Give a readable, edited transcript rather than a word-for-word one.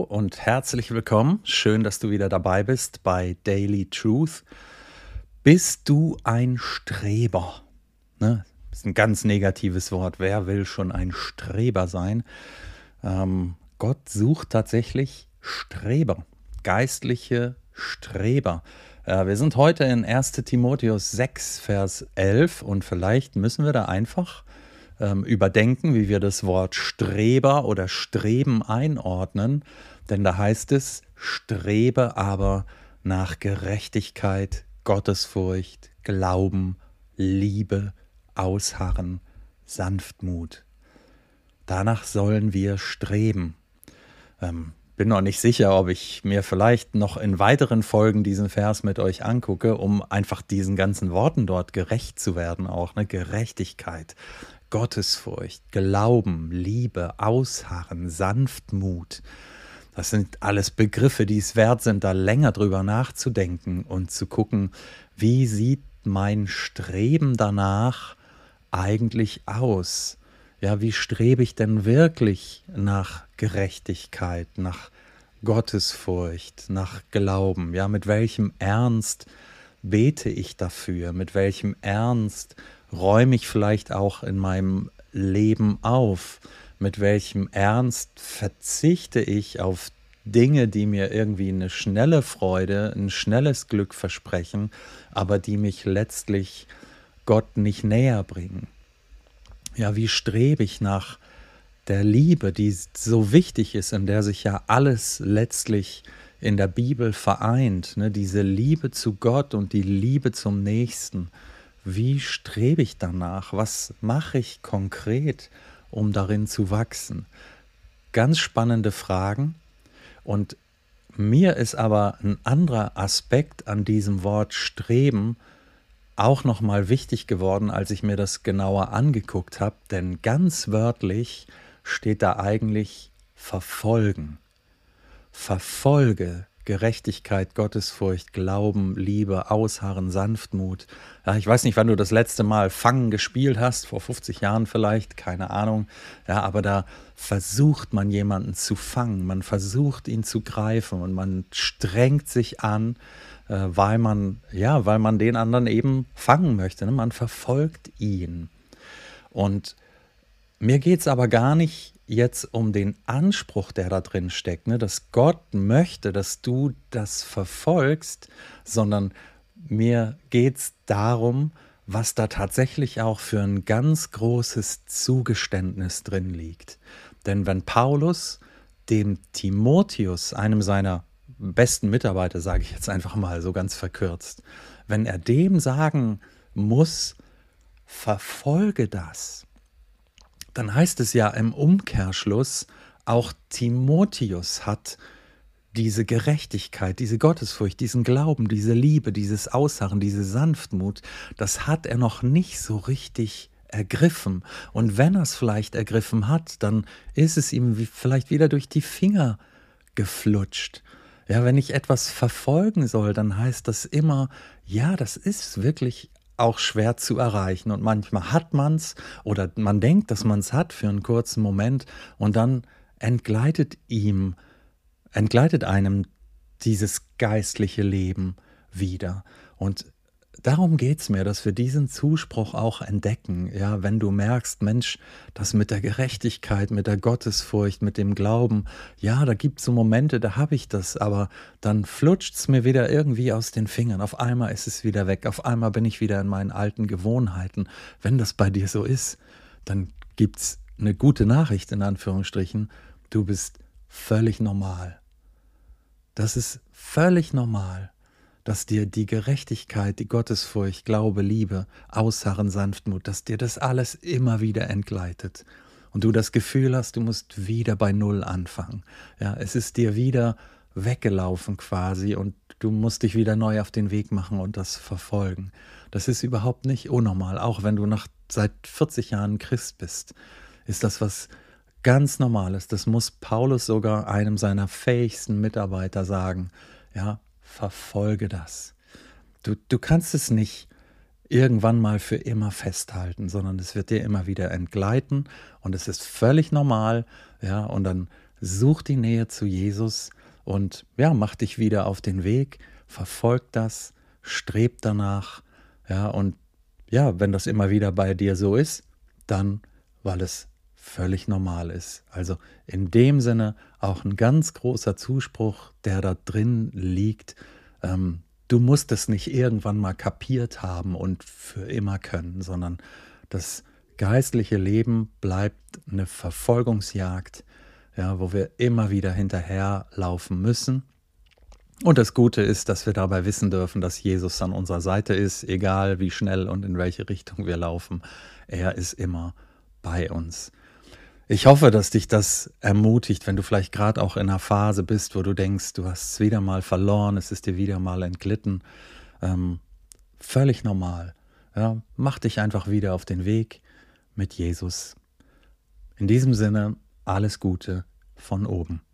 und herzlich willkommen. Schön, dass du wieder dabei bist bei Daily Truth. Bist du ein Streber? Ne? Das ist ein ganz negatives Wort. Wer will schon ein Streber sein? Gott sucht tatsächlich Streber, geistliche Streber. Wir sind heute in 1. Timotheus 6, Vers 11 und vielleicht müssen wir da einfach überdenken, wie wir das Wort Streber oder Streben einordnen. Denn da heißt es, strebe aber nach Gerechtigkeit, Gottesfurcht, Glauben, Liebe, Ausharren, Sanftmut. Danach sollen wir streben. Bin noch nicht sicher, ob ich mir vielleicht noch in weiteren Folgen diesen Vers mit euch angucke, um einfach diesen ganzen Worten dort gerecht zu werden, auch eine Gerechtigkeit, Gottesfurcht, Glauben, Liebe, Ausharren, Sanftmut. Das sind alles Begriffe, die es wert sind, da länger drüber nachzudenken und zu gucken, wie sieht mein Streben danach eigentlich aus? Ja, wie strebe ich denn wirklich nach Gerechtigkeit, nach Gottesfurcht, nach Glauben? Ja, mit welchem Ernst bete ich dafür? Mit welchem Ernst räume ich vielleicht auch in meinem Leben auf? Mit welchem Ernst verzichte ich auf Dinge, die mir irgendwie eine schnelle Freude, ein schnelles Glück versprechen, aber die mich letztlich Gott nicht näher bringen? Ja, wie strebe ich nach der Liebe, die so wichtig ist, in der sich ja alles letztlich in der Bibel vereint, ne? Diese Liebe zu Gott und die Liebe zum Nächsten. Wie strebe ich danach? Was mache ich konkret, um darin zu wachsen? Ganz spannende Fragen. Und mir ist aber ein anderer Aspekt an diesem Wort Streben auch nochmal wichtig geworden, als ich mir das genauer angeguckt habe, denn ganz wörtlich steht da eigentlich verfolgen. Verfolge Gerechtigkeit, Gottesfurcht, Glauben, Liebe, Ausharren, Sanftmut. Ja, ich weiß nicht, wann du das letzte Mal Fangen gespielt hast, vor 50 Jahren vielleicht, keine Ahnung. Ja, aber da versucht man jemanden zu fangen, man versucht ihn zu greifen und man strengt sich an, weil man den anderen eben fangen möchte. Ne? Man verfolgt ihn. Und mir geht es aber gar nicht jetzt um den Anspruch, der da drin steckt, ne? Dass Gott möchte, dass du das verfolgst, sondern mir geht es darum, was da tatsächlich auch für ein ganz großes Zugeständnis drin liegt. Denn wenn Paulus dem Timotheus, einem seiner besten Mitarbeiter, sage ich jetzt einfach mal so ganz verkürzt, wenn er dem sagen muss, verfolge das, dann heißt es ja im Umkehrschluss, auch Timotheus hat diese Gerechtigkeit, diese Gottesfurcht, diesen Glauben, diese Liebe, dieses Ausharren, diese Sanftmut, das hat er noch nicht so richtig ergriffen. Und wenn er es vielleicht ergriffen hat, dann ist es ihm vielleicht wieder durch die Finger geflutscht. Ja, wenn ich etwas verfolgen soll, dann heißt das immer, ja, das ist wirklich auch schwer zu erreichen. Und manchmal hat man es oder man denkt, dass man es hat für einen kurzen Moment und dann entgleitet einem dieses geistliche Leben wieder. Und darum geht es mir, dass wir diesen Zuspruch auch entdecken. Ja, wenn du merkst, Mensch, das mit der Gerechtigkeit, mit der Gottesfurcht, mit dem Glauben, ja, da gibt es so Momente, da habe ich das, aber dann flutscht es mir wieder irgendwie aus den Fingern. Auf einmal ist es wieder weg, auf einmal bin ich wieder in meinen alten Gewohnheiten. Wenn das bei dir so ist, dann gibt es eine gute Nachricht in Anführungsstrichen. Du bist völlig normal. Das ist völlig normal, dass dir die Gerechtigkeit, die Gottesfurcht, Glaube, Liebe, Ausharren, Sanftmut, dass dir das alles immer wieder entgleitet und du das Gefühl hast, du musst wieder bei Null anfangen. Ja, es ist dir wieder weggelaufen quasi und du musst dich wieder neu auf den Weg machen und das verfolgen. Das ist überhaupt nicht unnormal, auch wenn du seit 40 Jahren Christ bist, ist das was ganz Normales. Das muss Paulus sogar einem seiner fähigsten Mitarbeiter sagen. Ja, verfolge das. Du kannst es nicht irgendwann mal für immer festhalten, sondern es wird dir immer wieder entgleiten und es ist völlig normal, ja, und dann Such die Nähe zu Jesus und ja, mach dich wieder auf den Weg, verfolg das, streb danach, ja, und ja, wenn das immer wieder bei dir so ist, dann, weil es völlig normal ist. Also in dem Sinne auch ein ganz großer Zuspruch, der da drin liegt. Du musst es nicht irgendwann mal kapiert haben und für immer können, sondern das geistliche Leben bleibt eine Verfolgungsjagd, ja, wo wir immer wieder hinterherlaufen müssen. Und das Gute ist, dass wir dabei wissen dürfen, dass Jesus an unserer Seite ist, egal wie schnell und in welche Richtung wir laufen. Er ist immer bei uns. Ich hoffe, dass dich das ermutigt, wenn du vielleicht gerade auch in einer Phase bist, wo du denkst, du hast es wieder mal verloren, es ist dir wieder mal entglitten. Völlig normal. Ja, mach dich einfach wieder auf den Weg mit Jesus. In diesem Sinne, alles Gute von oben.